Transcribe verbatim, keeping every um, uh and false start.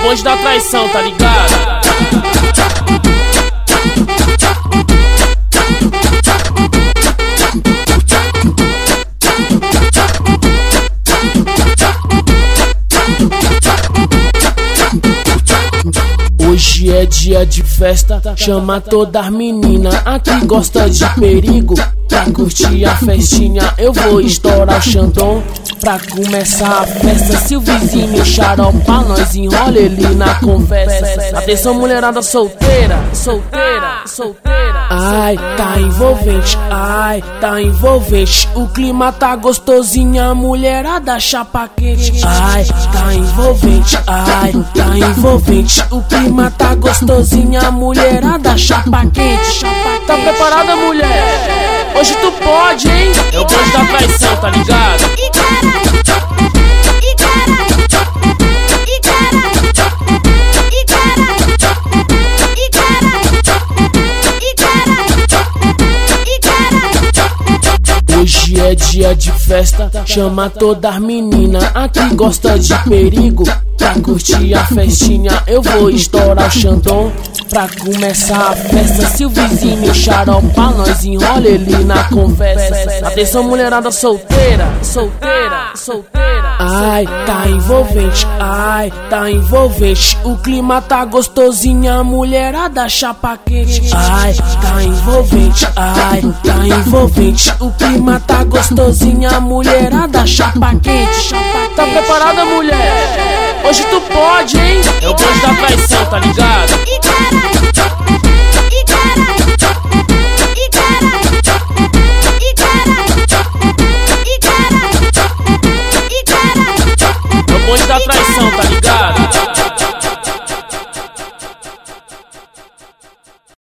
bonde da traição, tá ligado? Hoje é dia de festa, chama todas as meninas aqui gosta de perigo. Pra curtir a festinha eu vou estourar o Xandão. Pra começar a festa, se o vizinho xaropa, nós enrola ele na conversa. Atenção mulherada solteira, solteira, solteira. Ai, tá envolvente, ai, tá envolvente. O clima tá gostosinho, a mulherada chapa quente. Ai, tá envolvente, ai, tá envolvente. O clima tá gostosinho, a mulherada chapa quente. Tá preparada, mulher? Hoje tu pode, hein? É o bonde da traição, tá ligado? Hoje é dia de festa, chama todas as meninas aqui gosta de perigo. Pra curtir a festinha eu vou estourar o Xandão. Pra começar a festa, se o vizinho xaropa, nós enrola ele na conversa. Atenção mulherada solteira, solteira, solteira. Ai, tá envolvente, ai, tá envolvente. O clima tá gostosinho, a mulherada chapa quente. Ai, tá envolvente, ai, tá envolvente. O clima tá gostosinho, a mulherada chapa quente. Tá preparada, mulher? Hoje tu pode, hein? É o bonde da traição, tá ligado? É o bonde da traição, tá ligado?